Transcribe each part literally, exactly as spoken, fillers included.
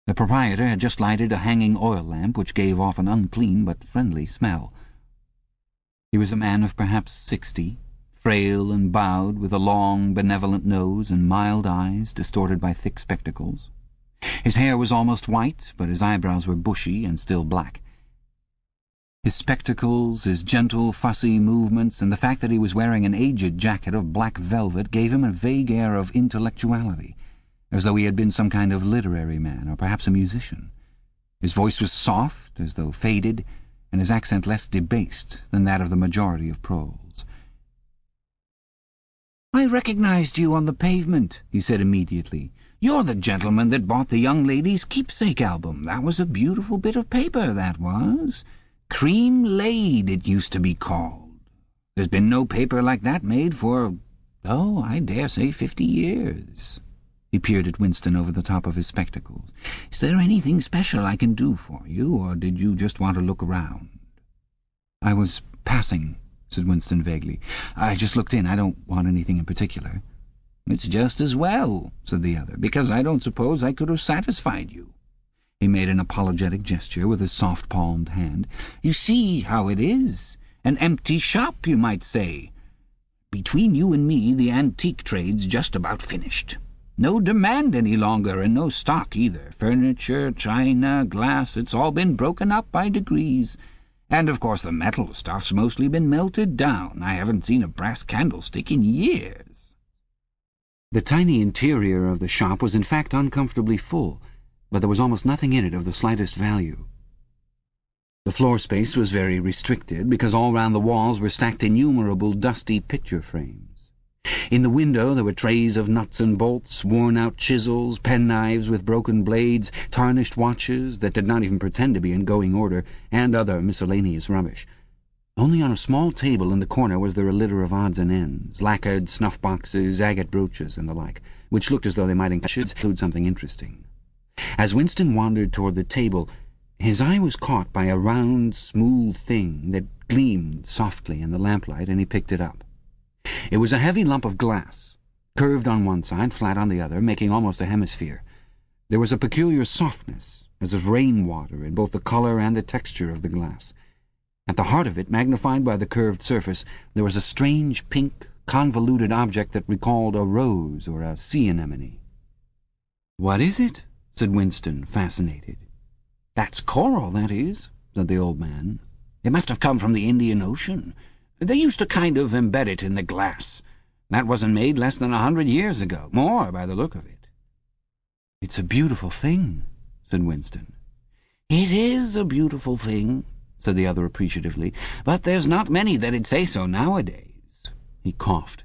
The proprietor had just lighted a hanging oil lamp which gave off an unclean but friendly smell. He was a man of perhaps sixty, frail and bowed, with a long, benevolent nose and mild eyes distorted by thick spectacles. His hair was almost white, but his eyebrows were bushy and still black. His spectacles, his gentle, fussy movements, and the fact that he was wearing an aged jacket of black velvet gave him a vague air of intellectuality, as though he had been some kind of literary man, or perhaps a musician. His voice was soft, as though faded, and his accent less debased than that of the majority of proles. "I recognized you on the pavement," he said immediately. "You're the gentleman that bought the young lady's keepsake album. That was a beautiful bit of paper, that was. Cream laid, it used to be called. There's been no paper like that made for, oh, I dare say fifty years." He peered at Winston over the top of his spectacles. "Is there anything special I can do for you, or did you just want to look around?" "I was passing," said Winston vaguely. "I just looked in. I don't want anything in particular." "It's just as well," said the other, "because I don't suppose I could have satisfied you." He made an apologetic gesture with his soft-palmed hand. "You see how it is. An empty shop, you might say. Between you and me, the antique trade's just about finished. No demand any longer, and no stock either. Furniture, china, glass, it's all been broken up by degrees. And, of course, the metal stuff's mostly been melted down. I haven't seen a brass candlestick in years." The tiny interior of the shop was in fact uncomfortably full, but there was almost nothing in it of the slightest value. The floor space was very restricted, because all round the walls were stacked innumerable dusty picture frames. In the window there were trays of nuts and bolts, worn-out chisels, penknives with broken blades, tarnished watches that did not even pretend to be in going order, and other miscellaneous rubbish. Only on a small table in the corner was there a litter of odds and ends, lacquered snuff-boxes, agate brooches, and the like, which looked as though they might include something interesting. As Winston wandered toward the table, his eye was caught by a round, smooth thing that gleamed softly in the lamplight, and he picked it up. It was a heavy lump of glass, curved on one side, flat on the other, making almost a hemisphere. There was a peculiar softness, as of rain-water, in both the colour and the texture of the glass. At the heart of it, magnified by the curved surface, there was a strange pink, convoluted object that recalled a rose or a sea anemone. "What is it?" said Winston, fascinated. "That's coral, that is," said the old man. "It must have come from the Indian Ocean. They used to kind of embed it in the glass. That wasn't made less than a hundred years ago. More, by the look of it." "It's a beautiful thing," said Winston. "It is a beautiful thing," said the other appreciatively, "but there's not many that'd say so nowadays." He coughed.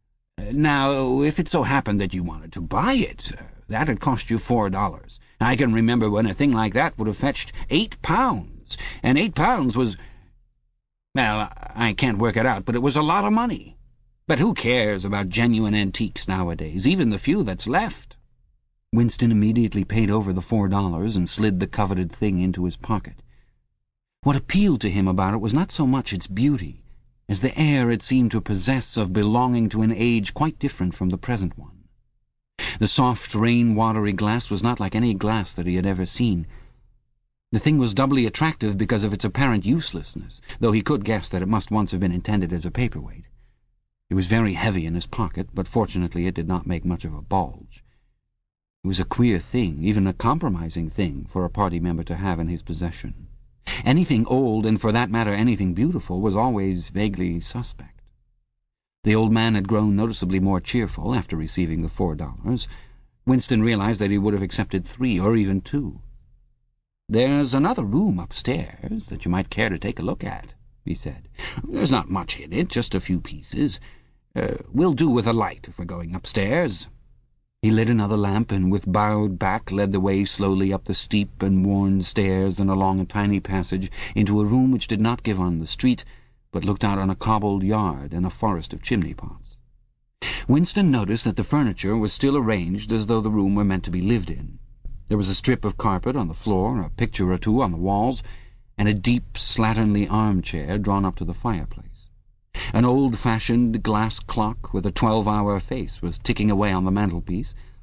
"Now, if it so happened that you wanted to buy it, uh, that'd cost you four dollars. I can remember when a thing like that would have fetched eight pounds, and eight pounds was... Well, I can't work it out, but it was a lot of money. But who cares about genuine antiques nowadays, even the few that's left?" Winston immediately paid over the four dollars and slid the coveted thing into his pocket. What appealed to him about it was not so much its beauty, as the air it seemed to possess of belonging to an age quite different from the present one. The soft, rain-watery glass was not like any glass that he had ever seen. The thing was doubly attractive because of its apparent uselessness, though he could guess that it must once have been intended as a paperweight. It was very heavy in his pocket, but fortunately it did not make much of a bulge. It was a queer thing, even a compromising thing, for a party member to have in his possession. Anything old, and for that matter anything beautiful, was always vaguely suspect. The old man had grown noticeably more cheerful after receiving the four dollars. Winston realized that he would have accepted three, or even two. "There's another room upstairs that you might care to take a look at," he said. "There's not much in it, just a few pieces. Uh, we'll do with a light if we're going upstairs." He lit another lamp and with bowed back led the way slowly up the steep and worn stairs and along a tiny passage into a room which did not give on the street, but looked out on a cobbled yard and a forest of chimney-pots. Winston noticed that the furniture was still arranged as though the room were meant to be lived in. There was a strip of carpet on the floor, a picture or two on the walls, and a deep, slatternly armchair drawn up to the fireplace. An old-fashioned glass clock with a twelve-hour face was ticking away on the mantelpiece,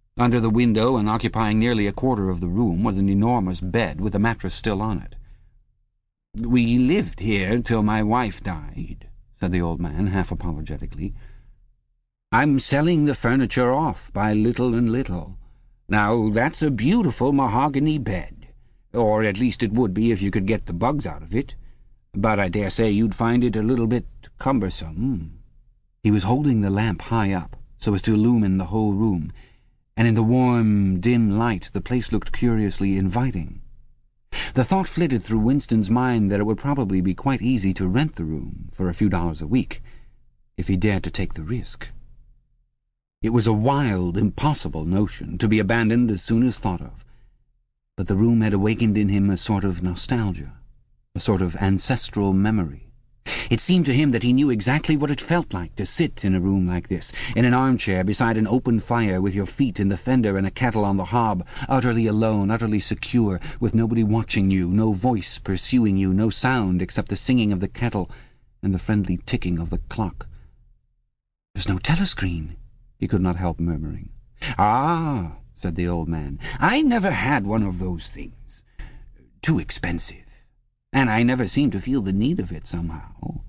Under the window, and occupying nearly a quarter of the room, was an enormous bed with the mattress still on it. "We lived here till my wife died," said the old man, half apologetically. "I'm selling the furniture off by little and little. Now, that's a beautiful mahogany bed, or at least it would be if you could get the bugs out of it, but I dare say you'd find it a little bit cumbersome." He was holding the lamp high up, so as to illumine the whole room, and in the warm, dim light the place looked curiously inviting. The thought flitted through Winston's mind that it would probably be quite easy to rent the room for a few dollars a week, if he dared to take the risk. It was a wild, impossible notion, to be abandoned as soon as thought of, but the room had awakened in him a sort of nostalgia, a sort of ancestral memory. It seemed to him that he knew exactly what it felt like to sit in a room like this, in an armchair beside an open fire, with your feet in the fender and a kettle on the hob, utterly alone, utterly secure, with nobody watching you, no voice pursuing you, no sound except the singing of the kettle and the friendly ticking of the clock. "There's no telescreen," he could not help murmuring. "Ah," said the old man, "I never had one of those things. Too expensive. And I never seemed to feel the need of it, somehow.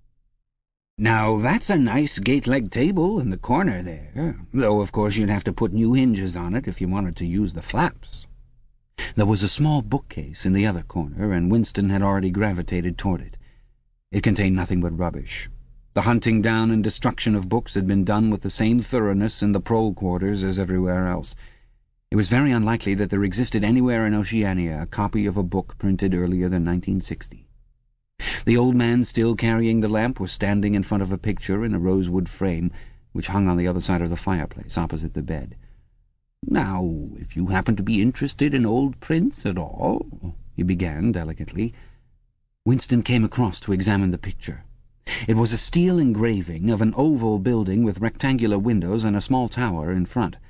Now, that's a nice gate-leg table in the corner there, though of course you'd have to put new hinges on it if you wanted to use the flaps." There was a small bookcase in the other corner, and Winston had already gravitated toward it. It contained nothing but rubbish. The hunting down and destruction of books had been done with the same thoroughness in the prole quarters as everywhere else. It was very unlikely that there existed anywhere in Oceania a copy of a book printed earlier than nineteen sixty. The old man, still carrying the lamp, was standing in front of a picture in a rosewood frame which hung on the other side of the fireplace, opposite the bed. "Now, if you happen to be interested in old prints at all," he began delicately. Winston came across to examine the picture. It was a steel engraving of an oval building with rectangular windows and a small tower in front.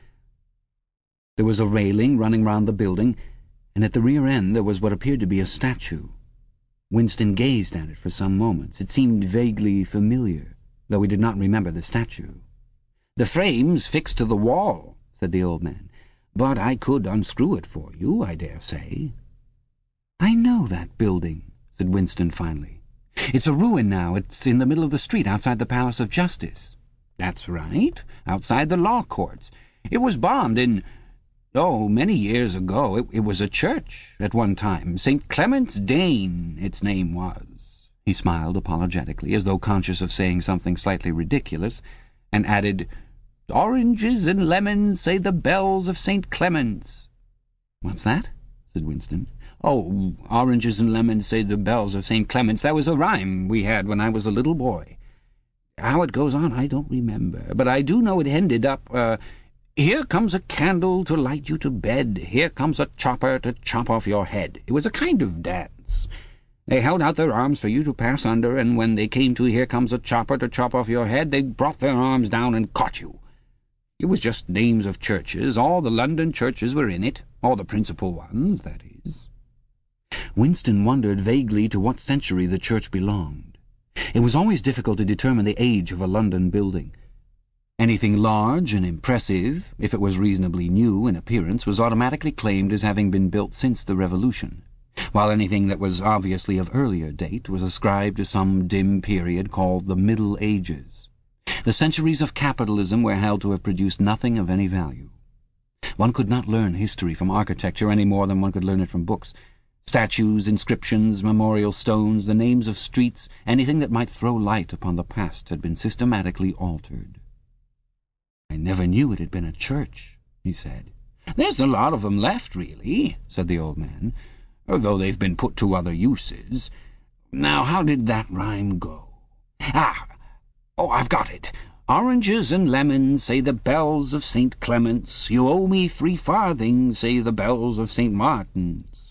There was a railing running round the building, and at the rear end there was what appeared to be a statue. Winston gazed at it for some moments. It seemed vaguely familiar, though he did not remember the statue. "The frame's fixed to the wall," said the old man, "but I could unscrew it for you, I dare say." "I know that building," said Winston finally. "It's a ruin now. It's in the middle of the street outside the Palace of Justice." "That's right, outside the law courts. It was bombed in... Oh, many years ago. It, it was a church at one time. Saint Clement's Dane, its name was." He smiled apologetically, as though conscious of saying something slightly ridiculous, and added, "Oranges and lemons, say the bells of Saint Clement's." "What's that?" said Winston. "Oh, oranges and lemons, say the bells of Saint Clement's. That was a rhyme we had when I was a little boy. How it goes on I don't remember, but I do know it ended up... Uh, Here comes a candle to light you to bed. Here comes a chopper to chop off your head. It was a kind of dance. They held out their arms for you to pass under, and when they came to here comes a chopper to chop off your head, they brought their arms down and caught you. It was just names of churches. All the London churches were in it. All the principal ones, that is." Winston wondered vaguely to what century the church belonged. It was always difficult to determine the age of a London building. Anything large and impressive, if it was reasonably new in appearance, was automatically claimed as having been built since the Revolution, while anything that was obviously of earlier date was ascribed to some dim period called the Middle Ages. The centuries of capitalism were held to have produced nothing of any value. One could not learn history from architecture any more than one could learn it from books. Statues, inscriptions, memorial stones, the names of streets, anything that might throw light upon the past had been systematically altered. "I never knew it had been a church," he said. "There's a lot of them left, really," said the old man, "though they've been put to other uses. Now, how did that rhyme go? Ah! Oh, I've got it. Oranges and lemons, say the bells of Saint Clement's. You owe me three farthings, say the bells of Saint Martin's."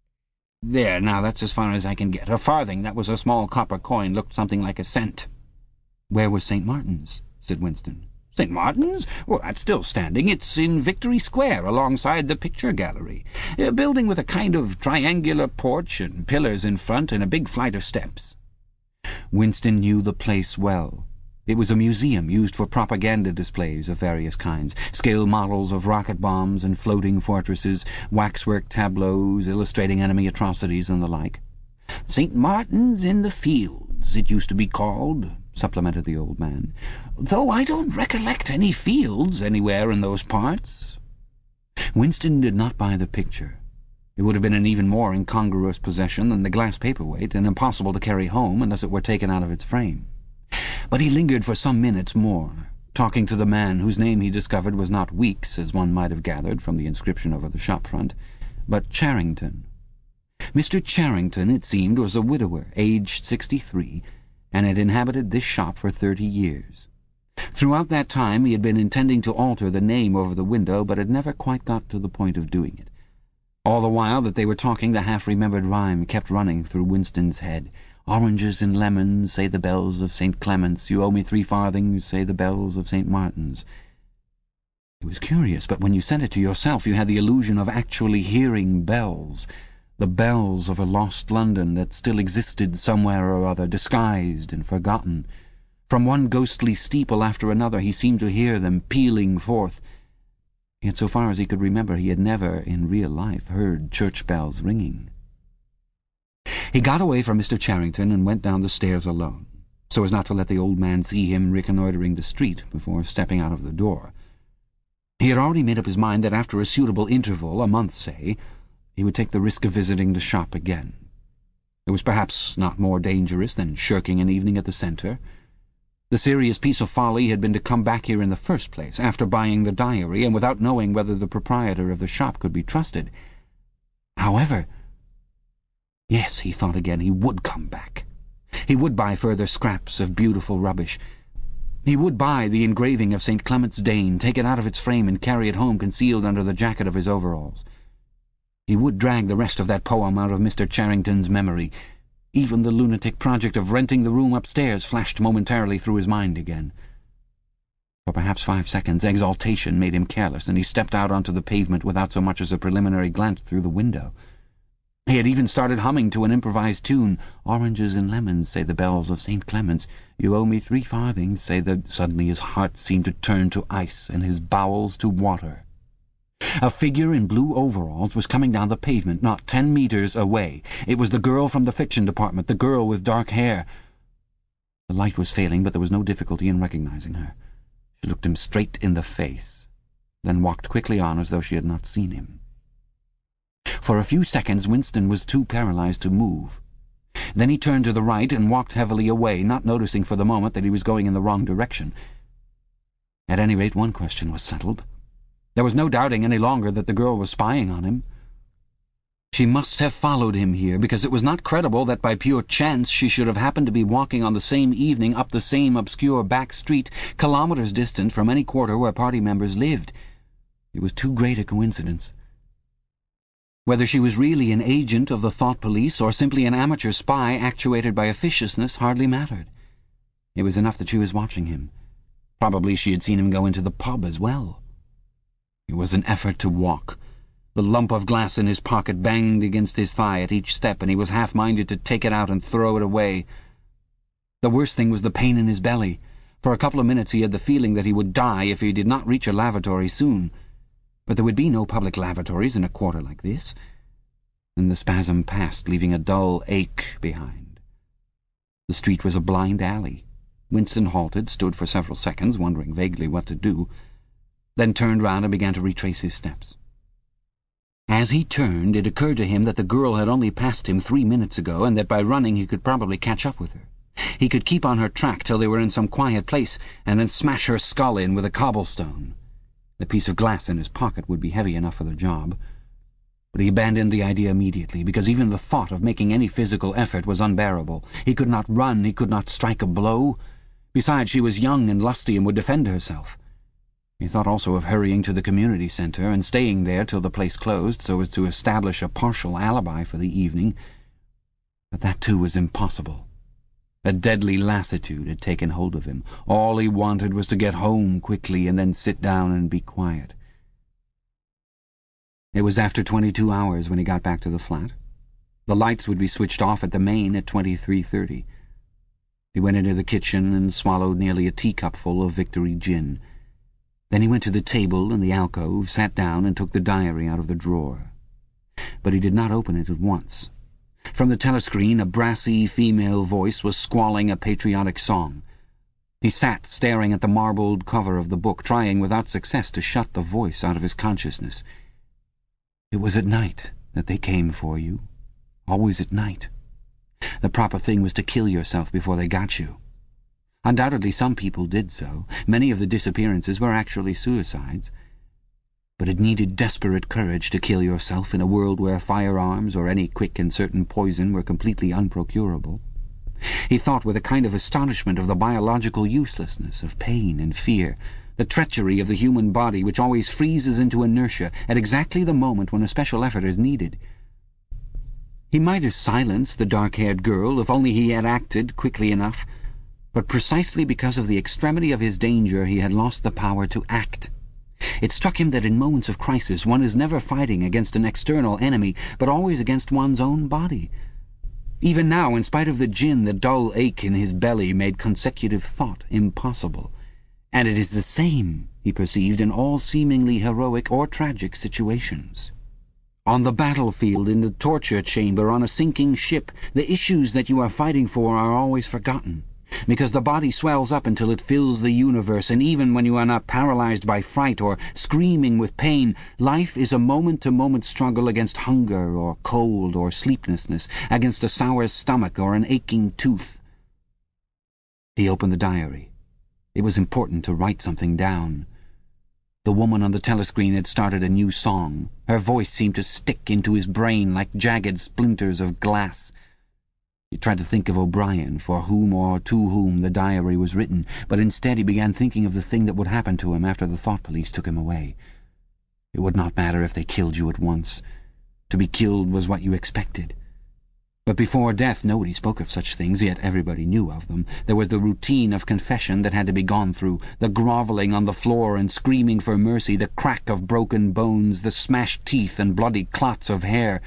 There, now that's as far as I can get. A farthing, that was a small copper coin, looked something like a cent. "Where was Saint Martin's?" said Winston. "Saint Martin's? Well, that's still standing. It's in Victory Square, alongside the picture gallery. A building with a kind of triangular porch and pillars in front and a big flight of steps." Winston knew the place well. It was a museum used for propaganda displays of various kinds, scale models of rocket bombs and floating fortresses, waxwork tableaus illustrating enemy atrocities and the like. "Saint Martin's in the Fields, it used to be called," supplemented the old man, "though I don't recollect any fields anywhere in those parts." Winston did not buy the picture. It would have been an even more incongruous possession than the glass paperweight, and impossible to carry home unless it were taken out of its frame. But he lingered for some minutes more, talking to the man whose name he discovered was not Weeks, as one might have gathered from the inscription over the shop front, but Charrington. Mister Charrington, it seemed, was a widower, aged sixty-three, and had inhabited this shop for thirty years. Throughout that time he had been intending to alter the name over the window, but had never quite got to the point of doing it. All the while that they were talking, the half-remembered rhyme kept running through Winston's head. "Oranges and lemons, say the bells of Saint Clement's. You owe me three farthings, say the bells of Saint Martin's." It was curious, but when you said it to yourself you had the illusion of actually hearing bells, the bells of a lost London that still existed somewhere or other, disguised and forgotten. From one ghostly steeple after another he seemed to hear them pealing forth. Yet so far as he could remember he had never, in real life, heard church bells ringing. He got away from Mister Charrington and went down the stairs alone, so as not to let the old man see him reconnoitring the street before stepping out of the door. He had already made up his mind that after a suitable interval, a month, say, he would take the risk of visiting the shop again. It was perhaps not more dangerous than shirking an evening at the centre. The serious piece of folly had been to come back here in the first place, after buying the diary, and without knowing whether the proprietor of the shop could be trusted. However, yes, he thought again, he would come back. He would buy further scraps of beautiful rubbish. He would buy the engraving of Saint Clement's Dane, take it out of its frame and carry it home concealed under the jacket of his overalls. He would drag the rest of that poem out of Mister Charrington's memory. Even the lunatic project of renting the room upstairs flashed momentarily through his mind again. For perhaps five seconds exaltation made him careless, and he stepped out onto the pavement without so much as a preliminary glance through the window. He had even started humming to an improvised tune. "Oranges and lemons, say the bells of Saint Clement's. You owe me three farthings, say the—" Suddenly his heart seemed to turn to ice and his bowels to water. A figure in blue overalls was coming down the pavement, not ten metres away. It was the girl from the fiction department, the girl with dark hair. The light was failing, but there was no difficulty in recognizing her. She looked him straight in the face, then walked quickly on as though she had not seen him. For a few seconds Winston was too paralyzed to move. Then he turned to the right and walked heavily away, not noticing for the moment that he was going in the wrong direction. At any rate, one question was settled. There was no doubting any longer that the girl was spying on him. She must have followed him here, because it was not credible that by pure chance she should have happened to be walking on the same evening up the same obscure back street, kilometres distant from any quarter where party members lived. It was too great a coincidence. Whether she was really an agent of the thought police or simply an amateur spy actuated by officiousness hardly mattered. It was enough that she was watching him. Probably she had seen him go into the pub as well. It was an effort to walk. The lump of glass in his pocket banged against his thigh at each step, and he was half-minded to take it out and throw it away. The worst thing was the pain in his belly. For a couple of minutes he had the feeling that he would die if he did not reach a lavatory soon. But there would be no public lavatories in a quarter like this. Then the spasm passed, leaving a dull ache behind. The street was a blind alley. Winston halted, stood for several seconds, wondering vaguely what to do, then turned round and began to retrace his steps. As he turned, it occurred to him that the girl had only passed him three minutes ago, and that by running he could probably catch up with her. He could keep on her track till they were in some quiet place, and then smash her skull in with a cobblestone. The piece of glass in his pocket would be heavy enough for the job. But he abandoned the idea immediately, because even the thought of making any physical effort was unbearable. He could not run, he could not strike a blow. Besides, she was young and lusty and would defend herself. He thought also of hurrying to the community centre and staying there till the place closed, so as to establish a partial alibi for the evening. But that too was impossible. A deadly lassitude had taken hold of him. All he wanted was to get home quickly and then sit down and be quiet. It was after twenty-two hours when he got back to the flat. The lights would be switched off at the main at twenty-three thirty. He went into the kitchen and swallowed nearly a teacupful of Victory gin. Then he went to the table in the alcove, sat down, and took the diary out of the drawer. But he did not open it at once. From the telescreen a brassy female voice was squalling a patriotic song. He sat staring at the marbled cover of the book, trying without success to shut the voice out of his consciousness. It was at night that they came for you. Always at night. The proper thing was to kill yourself before they got you. Undoubtedly some people did so. Many of the disappearances were actually suicides. But it needed desperate courage to kill yourself in a world where firearms or any quick and certain poison were completely unprocurable. He thought with a kind of astonishment of the biological uselessness of pain and fear, the treachery of the human body which always freezes into inertia at exactly the moment when a special effort is needed. He might have silenced the dark-haired girl if only he had acted quickly enough, but precisely because of the extremity of his danger he had lost the power to act. It struck him that in moments of crisis one is never fighting against an external enemy, but always against one's own body. Even now, in spite of the gin, the dull ache in his belly made consecutive thought impossible. And it is the same, he perceived, in all seemingly heroic or tragic situations. On the battlefield, in the torture chamber, on a sinking ship, the issues that you are fighting for are always forgotten, because the body swells up until it fills the universe, and even when you are not paralyzed by fright or screaming with pain, life is a moment-to-moment struggle against hunger or cold or sleeplessness, against a sour stomach or an aching tooth. He opened the diary. It was important to write something down. The woman on the telescreen had started a new song. Her voice seemed to stick into his brain like jagged splinters of glass. He tried to think of O'Brien, for whom or to whom the diary was written, but instead he began thinking of the thing that would happen to him after the thought police took him away. It would not matter if they killed you at once. To be killed was what you expected. But before death nobody spoke of such things, yet everybody knew of them. There was the routine of confession that had to be gone through, the grovelling on the floor and screaming for mercy, the crack of broken bones, the smashed teeth and bloody clots of hair.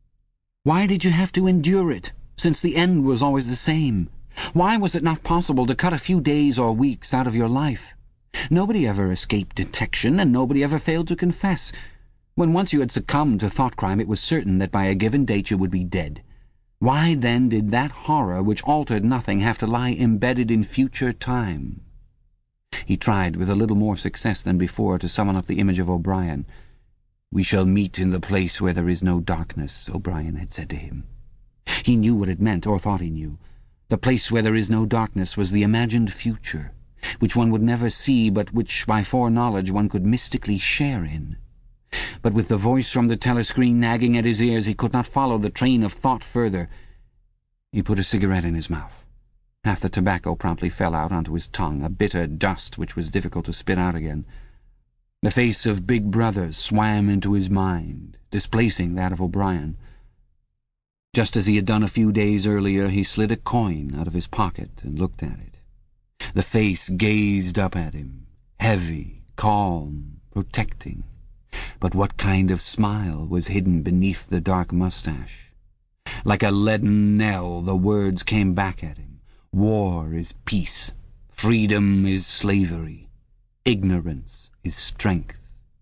Why did you have to endure it, since the end was always the same? Why was it not possible to cut a few days or weeks out of your life? Nobody ever escaped detection, and nobody ever failed to confess. When once you had succumbed to thought crime, it was certain that by a given date you would be dead. Why, then, did that horror which altered nothing have to lie embedded in future time? He tried, with a little more success than before, to summon up the image of O'Brien. "We shall meet in the place where there is no darkness," O'Brien had said to him. He knew what it meant, or thought he knew. The place where there is no darkness was the imagined future, which one would never see, but which, by foreknowledge, one could mystically share in. But with the voice from the telescreen nagging at his ears, he could not follow the train of thought further. He put a cigarette in his mouth. Half the tobacco promptly fell out onto his tongue, a bitter dust which was difficult to spit out again. The face of Big Brother swam into his mind, displacing that of O'Brien. Just as he had done a few days earlier, he slid a coin out of his pocket and looked at it. The face gazed up at him, heavy, calm, protecting. But what kind of smile was hidden beneath the dark mustache? Like a leaden knell, the words came back at him. War is peace. Freedom is slavery. Ignorance is strength.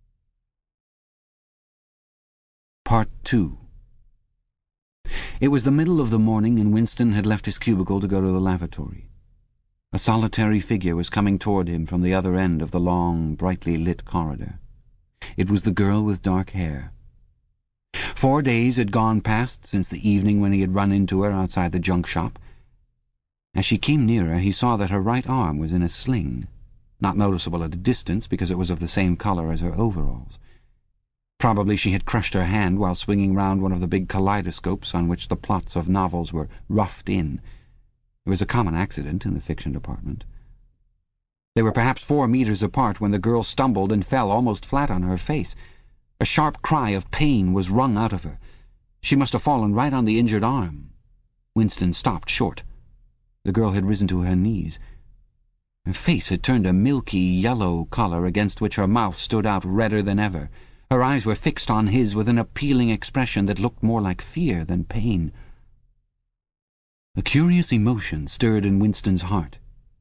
Part two. It was the middle of the morning, and Winston had left his cubicle to go to the lavatory. A solitary figure was coming toward him from the other end of the long, brightly lit corridor. It was the girl with dark hair. Four days had gone past since the evening when he had run into her outside the junk shop. As she came nearer, he saw that her right arm was in a sling, not noticeable at a distance because it was of the same colour as her overalls. Probably she had crushed her hand while swinging round one of the big kaleidoscopes on which the plots of novels were roughed in. It was a common accident in the fiction department. They were perhaps four metres apart when the girl stumbled and fell almost flat on her face. A sharp cry of pain was wrung out of her. She must have fallen right on the injured arm. Winston stopped short. The girl had risen to her knees. Her face had turned a milky yellow colour against which her mouth stood out redder than ever. Her eyes were fixed on his with an appealing expression that looked more like fear than pain. A curious emotion stirred in Winston's heart.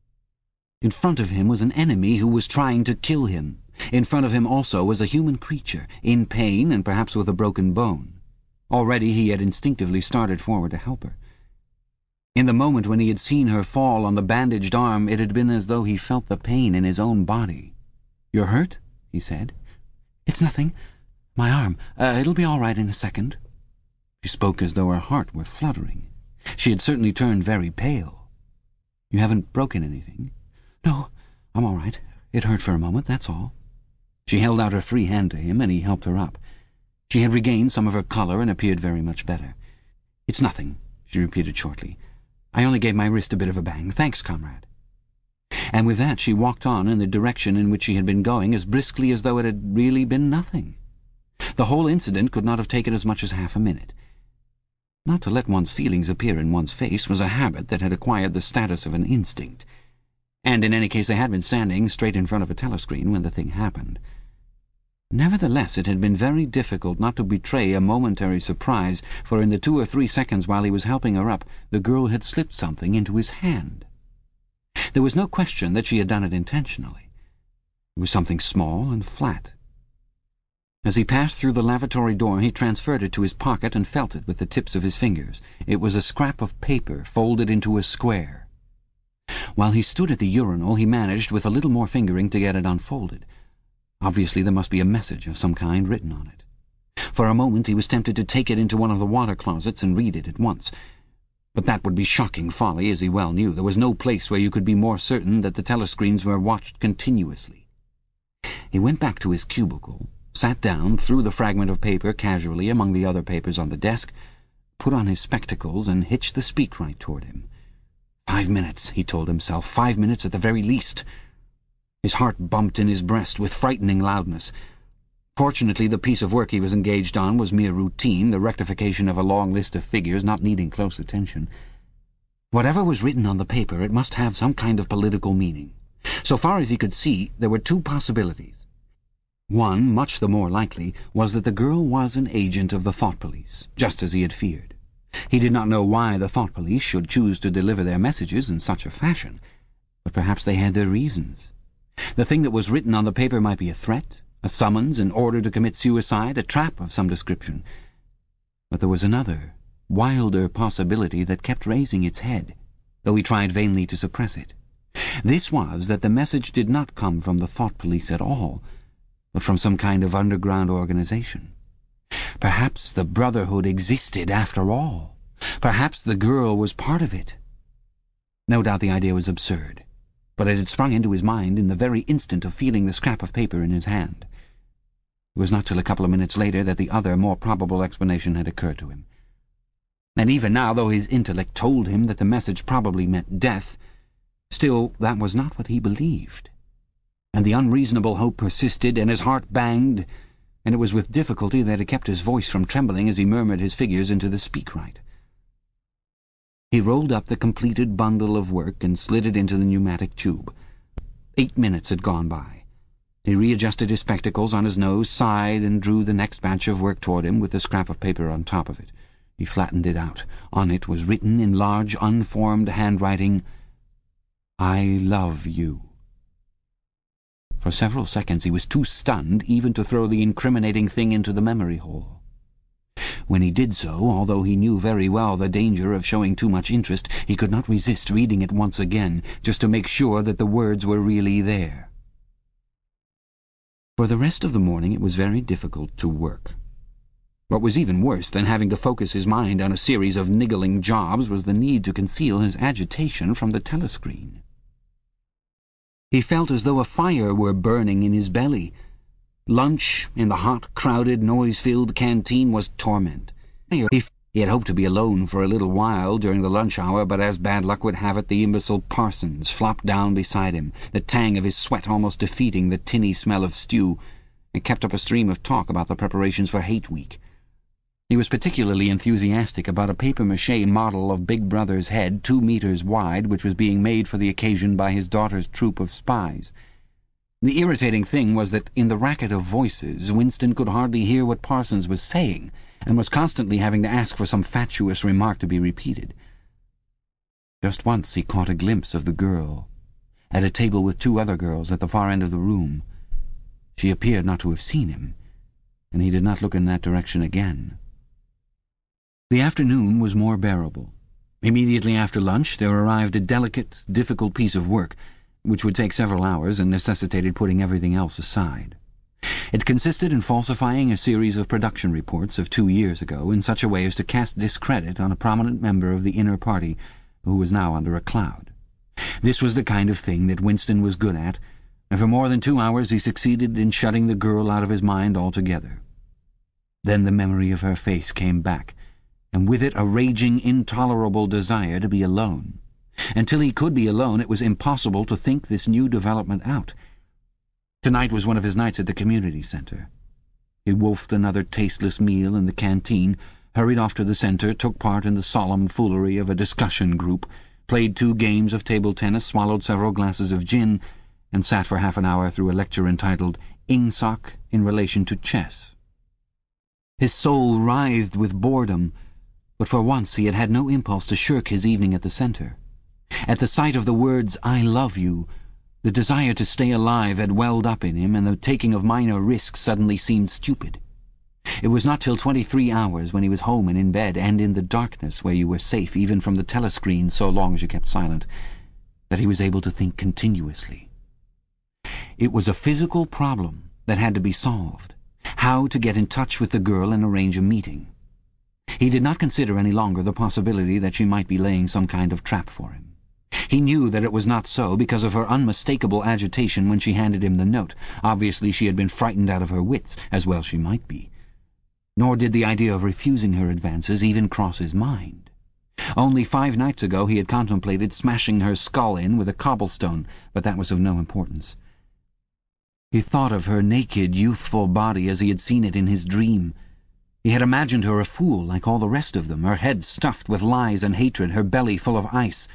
In front of him was an enemy who was trying to kill him. In front of him also was a human creature, in pain and perhaps with a broken bone. Already he had instinctively started forward to help her. In the moment when he had seen her fall on the bandaged arm, it had been as though he felt the pain in his own body. "You're hurt?" he said. "It's nothing. My arm. Uh, it'll be all right in a second." She spoke as though her heart were fluttering. She had certainly turned very pale. "You haven't broken anything?" "No, I'm all right. It hurt for a moment, that's all." She held out her free hand to him, and he helped her up. She had regained some of her colour and appeared very much better. "It's nothing," she repeated shortly. "I only gave my wrist a bit of a bang. Thanks, comrade." And with that she walked on in the direction in which she had been going as briskly as though it had really been nothing. The whole incident could not have taken as much as half a minute. Not to let one's feelings appear in one's face was a habit that had acquired the status of an instinct, and in any case they had been standing straight in front of a telescreen when the thing happened. Nevertheless, it had been very difficult not to betray a momentary surprise, for in the two or three seconds while he was helping her up, the girl had slipped something into his hand. There was no question that she had done it intentionally. It was something small and flat. As he passed through the lavatory door, he transferred it to his pocket and felt it with the tips of his fingers. It was a scrap of paper folded into a square. While he stood at the urinal, he managed, with a little more fingering, to get it unfolded. Obviously there must be a message of some kind written on it. For a moment he was tempted to take it into one of the water closets and read it at once. But that would be shocking folly, as he well knew. There was no place where you could be more certain that the telescreens were watched continuously. He went back to his cubicle, sat down, threw the fragment of paper casually among the other papers on the desk, put on his spectacles, and hitched the speakwrite toward him. Five minutes, he told himself, five minutes at the very least. His heart bumped in his breast with frightening loudness. Fortunately, the piece of work he was engaged on was mere routine, the rectification of a long list of figures not needing close attention. Whatever was written on the paper, it must have some kind of political meaning. So far as he could see, there were two possibilities. One, much the more likely, was that the girl was an agent of the thought police, just as he had feared. He did not know why the thought police should choose to deliver their messages in such a fashion, but perhaps they had their reasons. The thing that was written on the paper might be a threat, a summons, an order to commit suicide, a trap of some description. But there was another, wilder possibility that kept raising its head, though he tried vainly to suppress it. This was that the message did not come from the thought police at all, but from some kind of underground organization. Perhaps the Brotherhood existed after all. Perhaps the girl was part of it. No doubt the idea was absurd, but it had sprung into his mind in the very instant of feeling the scrap of paper in his hand. It was not till a couple of minutes later that the other, more probable explanation had occurred to him. And even now, though his intellect told him that the message probably meant death, still that was not what he believed. And the unreasonable hope persisted, and his heart banged, and it was with difficulty that it kept his voice from trembling as he murmured his figures into the speakwrite. He rolled up the completed bundle of work and slid it into the pneumatic tube. Eight minutes had gone by. He readjusted his spectacles on his nose, sighed, and drew the next batch of work toward him with the scrap of paper on top of it. He flattened it out. On it was written in large, unformed handwriting, "I love you." For several seconds he was too stunned even to throw the incriminating thing into the memory hole. When he did so, although he knew very well the danger of showing too much interest, he could not resist reading it once again, just to make sure that the words were really there. For the rest of the morning it was very difficult to work. What was even worse than having to focus his mind on a series of niggling jobs was the need to conceal his agitation from the telescreen. He felt as though a fire were burning in his belly. Lunch in the hot, crowded, noise-filled canteen was torment. He, he had hoped to be alone for a little while during the lunch hour, but as bad luck would have it, the imbecile Parsons flopped down beside him, the tang of his sweat almost defeating the tinny smell of stew, and kept up a stream of talk about the preparations for Hate Week. He was particularly enthusiastic about a papier-mâché model of Big Brother's head, two metres wide, which was being made for the occasion by his daughter's troop of spies. The irritating thing was that in the racket of voices Winston could hardly hear what Parsons was saying, and was constantly having to ask for some fatuous remark to be repeated. Just once he caught a glimpse of the girl, at a table with two other girls at the far end of the room. She appeared not to have seen him, and he did not look in that direction again. The afternoon was more bearable. Immediately after lunch there arrived a delicate, difficult piece of work, which would take several hours and necessitated putting everything else aside. It consisted in falsifying a series of production reports of two years ago in such a way as to cast discredit on a prominent member of the inner party who was now under a cloud. This was the kind of thing that Winston was good at, and for more than two hours he succeeded in shutting the girl out of his mind altogether. Then the memory of her face came back, and with it a raging, intolerable desire to be alone. Until he could be alone, it was impossible to think this new development out. Tonight was one of his nights at the community centre. He wolfed another tasteless meal in the canteen, hurried off to the centre, took part in the solemn foolery of a discussion group, played two games of table tennis, swallowed several glasses of gin, and sat for half an hour through a lecture entitled Ingsoc in Relation to Chess. His soul writhed with boredom, but for once he had had no impulse to shirk his evening at the centre. At the sight of the words, "I love you," the desire to stay alive had welled up in him, and the taking of minor risks suddenly seemed stupid. It was not till twenty-three hours, when he was home and in bed, and in the darkness, where you were safe even from the telescreen so long as you kept silent, that he was able to think continuously. It was a physical problem that had to be solved: how to get in touch with the girl and arrange a meeting. He did not consider any longer the possibility that she might be laying some kind of trap for him. He knew that it was not so because of her unmistakable agitation when she handed him the note. Obviously she had been frightened out of her wits, as well she might be. Nor did the idea of refusing her advances even cross his mind. Only five nights ago he had contemplated smashing her skull in with a cobblestone, but that was of no importance. He thought of her naked, youthful body as he had seen it in his dream. He had imagined her a fool like all the rest of them, her head stuffed with lies and hatred, her belly full of ice.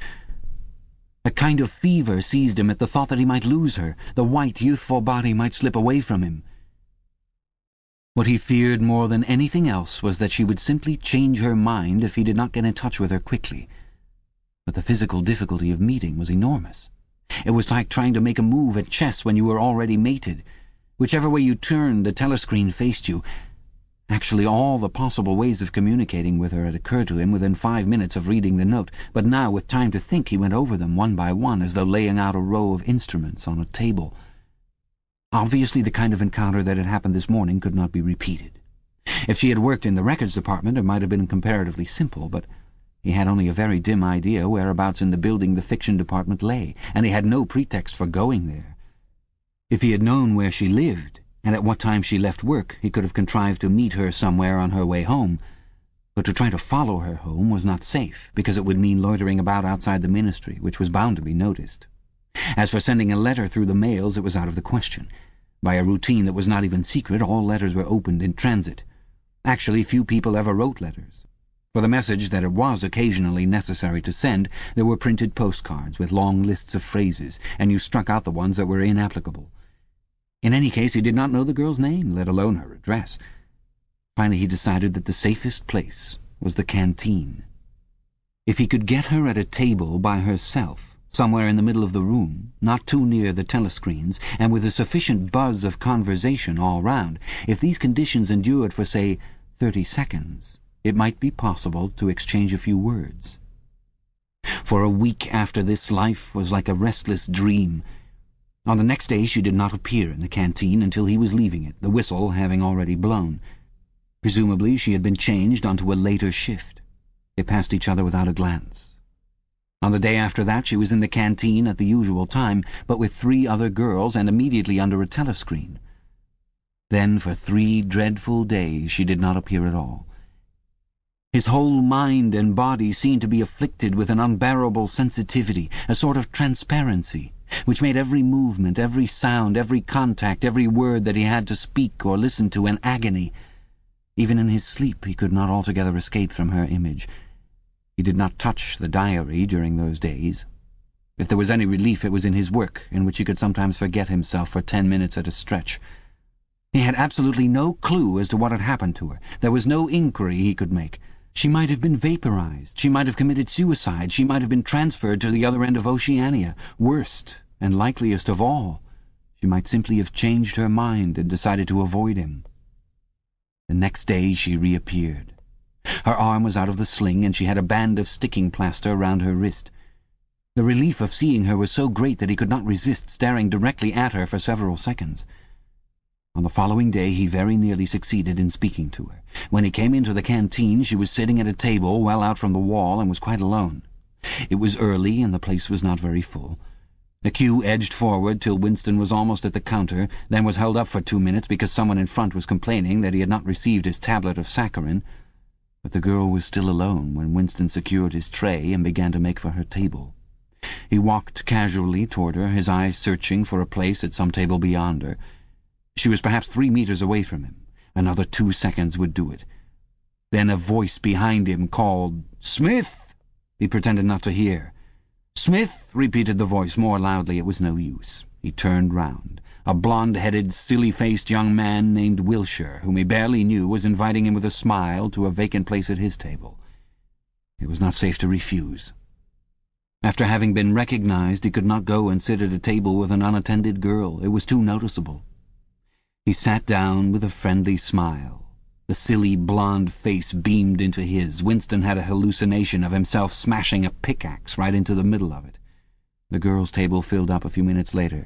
A kind of fever seized him at the thought that he might lose her, the white, youthful body might slip away from him. What he feared more than anything else was that she would simply change her mind if he did not get in touch with her quickly. But the physical difficulty of meeting was enormous. It was like trying to make a move at chess when you were already mated. Whichever way you turned, the telescreen faced you. Actually, all the possible ways of communicating with her had occurred to him within five minutes of reading the note, but now, with time to think, he went over them one by one, as though laying out a row of instruments on a table. Obviously, the kind of encounter that had happened this morning could not be repeated. If she had worked in the records department, it might have been comparatively simple, but he had only a very dim idea whereabouts in the building the fiction department lay, and he had no pretext for going there. If he had known where she lived, and at what time she left work, he could have contrived to meet her somewhere on her way home. But to try to follow her home was not safe, because it would mean loitering about outside the ministry, which was bound to be noticed. As for sending a letter through the mails, it was out of the question. By a routine that was not even secret, all letters were opened in transit. Actually, few people ever wrote letters. For the message that it was occasionally necessary to send, there were printed postcards with long lists of phrases, and you struck out the ones that were inapplicable. In any case, he did not know the girl's name, let alone her address. Finally, he decided that the safest place was the canteen. If he could get her at a table by herself, somewhere in the middle of the room, not too near the telescreens, and with a sufficient buzz of conversation all round, if these conditions endured for, say, thirty seconds, it might be possible to exchange a few words. For a week after this, life was like a restless dream. On the next day she did not appear in the canteen until he was leaving it, the whistle having already blown. Presumably she had been changed onto a later shift. They passed each other without a glance. On the day after that she was in the canteen at the usual time, but with three other girls and immediately under a telescreen. Then for three dreadful days she did not appear at all. His whole mind and body seemed to be afflicted with an unbearable sensitivity, a sort of transparency, which made every movement, every sound, every contact, every word that he had to speak or listen to an agony. Even in his sleep he could not altogether escape from her image. He did not touch the diary during those days. If there was any relief, it was in his work, in which he could sometimes forget himself for ten minutes at a stretch. He had absolutely no clue as to what had happened to her. There was no inquiry he could make. She might have been vaporized. She might have committed suicide. She might have been transferred to the other end of Oceania. Worst and likeliest of all, she might simply have changed her mind and decided to avoid him. The next day she reappeared. Her arm was out of the sling, and she had a band of sticking plaster round her wrist. The relief of seeing her was so great that he could not resist staring directly at her for several seconds. On the following day he very nearly succeeded in speaking to her. When he came into the canteen, she was sitting at a table well out from the wall and was quite alone. It was early, and the place was not very full. The queue edged forward till Winston was almost at the counter, then was held up for two minutes because someone in front was complaining that he had not received his tablet of saccharin. But the girl was still alone when Winston secured his tray and began to make for her table. He walked casually toward her, his eyes searching for a place at some table beyond her. She was perhaps three meters away from him. Another two seconds would do it. Then a voice behind him called, "Smith!" He pretended not to hear. "Smith!" repeated the voice more loudly. It was no use. He turned round. A blonde-headed, silly-faced young man named Wilshire, whom he barely knew, was inviting him with a smile to a vacant place at his table. It was not safe to refuse. After having been recognized, he could not go and sit at a table with an unattended girl. It was too noticeable. He sat down with a friendly smile. The silly blonde face beamed into his. Winston had a hallucination of himself smashing a pickaxe right into the middle of it. The girl's table filled up a few minutes later.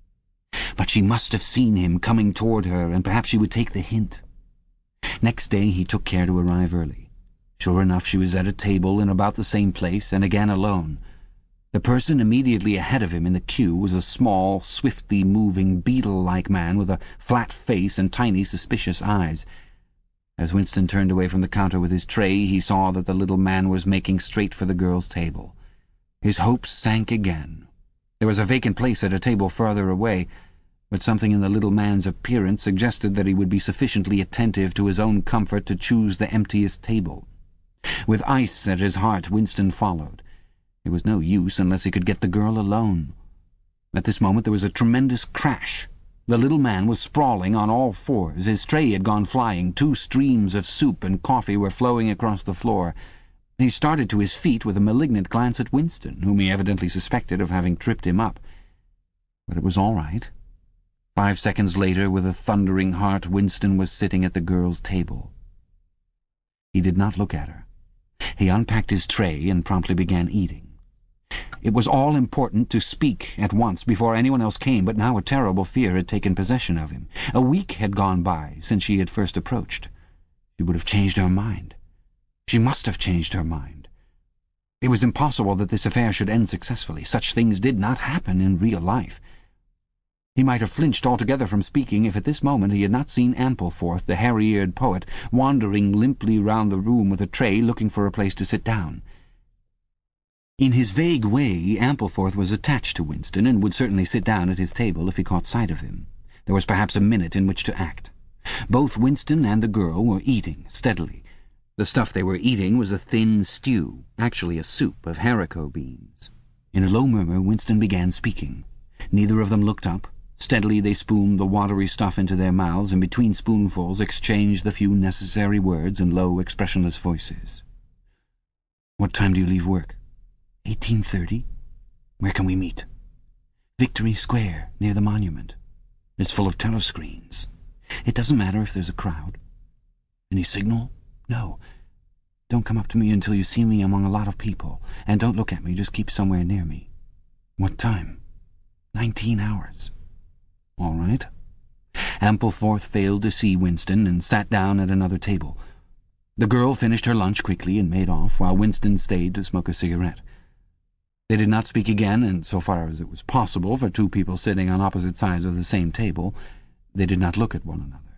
But she must have seen him coming toward her, and perhaps she would take the hint. Next day he took care to arrive early. Sure enough, she was at a table in about the same place, and again alone. The person immediately ahead of him in the queue was a small, swiftly moving, beetle-like man with a flat face and tiny, suspicious eyes. As Winston turned away from the counter with his tray, he saw that the little man was making straight for the girl's table. His hopes sank again. There was a vacant place at a table farther away, but something in the little man's appearance suggested that he would be sufficiently attentive to his own comfort to choose the emptiest table. With ice at his heart, Winston followed. It was no use unless he could get the girl alone. At this moment there was a tremendous crash. The little man was sprawling on all fours. His tray had gone flying. Two streams of soup and coffee were flowing across the floor. He started to his feet with a malignant glance at Winston, whom he evidently suspected of having tripped him up. But it was all right. Five seconds later, with a thundering heart, Winston was sitting at the girl's table. He did not look at her. He unpacked his tray and promptly began eating. It was all important to speak at once before anyone else came, but now a terrible fear had taken possession of him. A week had gone by since she had first approached. She would have changed her mind. She must have changed her mind. It was impossible that this affair should end successfully. Such things did not happen in real life. He might have flinched altogether from speaking if at this moment he had not seen Ampleforth, the hairy-eared poet, wandering limply round the room with a tray, looking for a place to sit down. In his vague way, Ampleforth was attached to Winston, and would certainly sit down at his table if he caught sight of him. There was perhaps a minute in which to act. Both Winston and the girl were eating steadily. The stuff they were eating was a thin stew, actually a soup of haricot beans. In a low murmur, Winston began speaking. Neither of them looked up. Steadily they spooned the watery stuff into their mouths, and between spoonfuls exchanged the few necessary words in low, expressionless voices. "What time do you leave work?" Eighteen thirty. "Where can we meet?" "Victory Square, near the monument. It's full of telescreens. It doesn't matter if there's a crowd." "Any signal?" "No. Don't come up to me until you see me among a lot of people. And don't look at me, just keep somewhere near me." "What time?" Nineteen hours." "All right." Ampleforth failed to see Winston and sat down at another table. The girl finished her lunch quickly and made off, while Winston stayed to smoke a cigarette. They did not speak again, and so far as it was possible for two people sitting on opposite sides of the same table, they did not look at one another.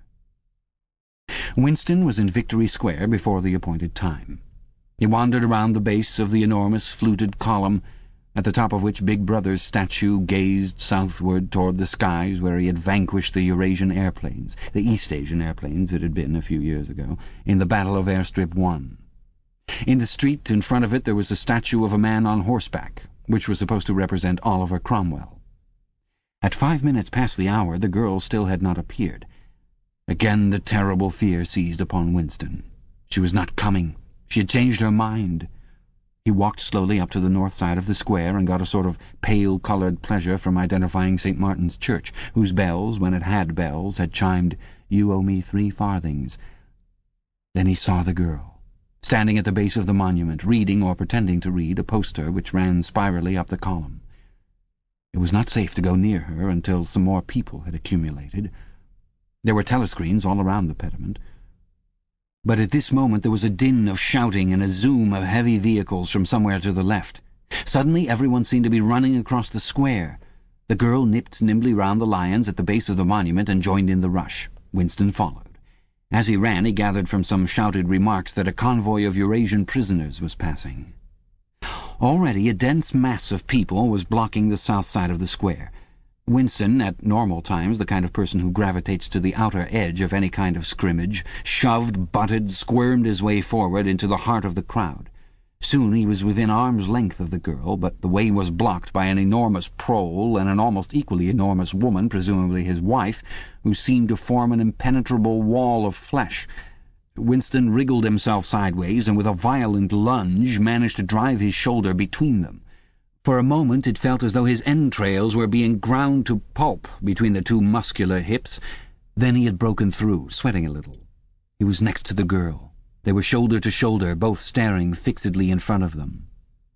Winston was in Victory Square before the appointed time. He wandered around the base of the enormous fluted column, at the top of which Big Brother's statue gazed southward toward the skies where he had vanquished the Eurasian airplanes, the East Asian airplanes it had been a few years ago, in the Battle of Airstrip One. In the street in front of it there was a statue of a man on horseback, which was supposed to represent Oliver Cromwell. At five minutes past the hour, the girl still had not appeared. Again the terrible fear seized upon Winston. She was not coming. She had changed her mind. He walked slowly up to the north side of the square and got a sort of pale-coloured pleasure from identifying St Martin's Church, whose bells, when it had bells, had chimed, "You owe me three farthings." Then he saw the girl, standing at the base of the monument, reading, or pretending to read, a poster which ran spirally up the column. It was not safe to go near her until some more people had accumulated. There were telescreens all around the pediment. But at this moment there was a din of shouting and a zoom of heavy vehicles from somewhere to the left. Suddenly everyone seemed to be running across the square. The girl nipped nimbly round the lions at the base of the monument and joined in the rush. Winston followed. As he ran, he gathered from some shouted remarks that a convoy of Eurasian prisoners was passing. Already a dense mass of people was blocking the south side of the square. Winston, at normal times the kind of person who gravitates to the outer edge of any kind of scrimmage, shoved, butted, squirmed his way forward into the heart of the crowd. Soon he was within arm's length of the girl, but the way was blocked by an enormous prole and an almost equally enormous woman, presumably his wife, who seemed to form an impenetrable wall of flesh. Winston wriggled himself sideways and with a violent lunge managed to drive his shoulder between them. For a moment it felt as though his entrails were being ground to pulp between the two muscular hips. Then he had broken through, sweating a little. He was next to the girl. They were shoulder to shoulder, both staring fixedly in front of them.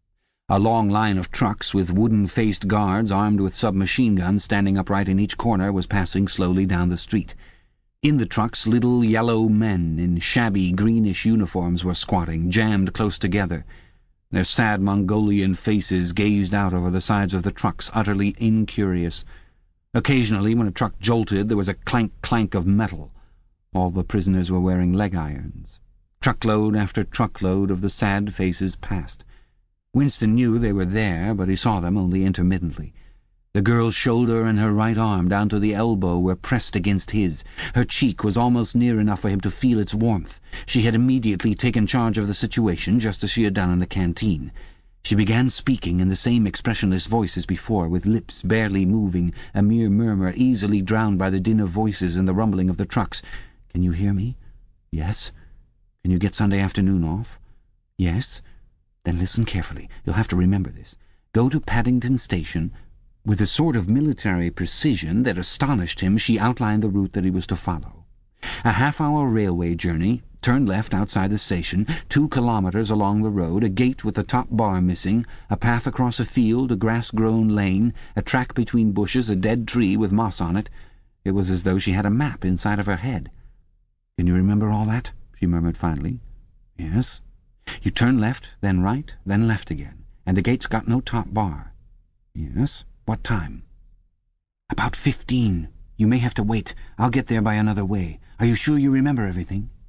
A long line of trucks with wooden-faced guards armed with submachine guns standing upright in each corner was passing slowly down the street. In the trucks little yellow men in shabby greenish uniforms were squatting, jammed close together. Their sad Mongolian faces gazed out over the sides of the trucks, utterly incurious. Occasionally, when a truck jolted, there was a clank-clank of metal. All the prisoners were wearing leg irons. Truckload after truckload of the sad faces passed. Winston knew they were there, but he saw them only intermittently. The girl's shoulder and her right arm down to the elbow were pressed against his. Her cheek was almost near enough for him to feel its warmth. She had immediately taken charge of the situation, just as she had done in the canteen. She began speaking in the same expressionless voice as before, with lips barely moving, a mere murmur easily drowned by the din of voices and the rumbling of the trucks. "Can you hear me?" "Yes." "Can you get Sunday afternoon off?" "Yes." "Then listen carefully. You'll have to remember this. Go to Paddington Station." With a sort of military precision that astonished him, she outlined the route that he was to follow. A half-hour railway journey, turn left outside the station, two kilometres along the road, a gate with the top bar missing, a path across a field, a grass-grown lane, a track between bushes, a dead tree with moss on it. It was as though she had a map inside of her head. "Can you remember all that?" she murmured finally. "Yes." "You turn left, then right, then left again, and the gate's got no top bar." "Yes." "What time?" "About fifteen. You may have to wait. I'll get there by another way. Are you sure you remember everything?"